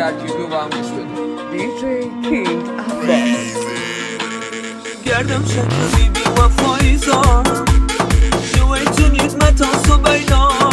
ترکیبی و هم گوش بدیم. دیجی کینگ عباس گردم شد بی وفایی زارم شويت يتمتع صبينا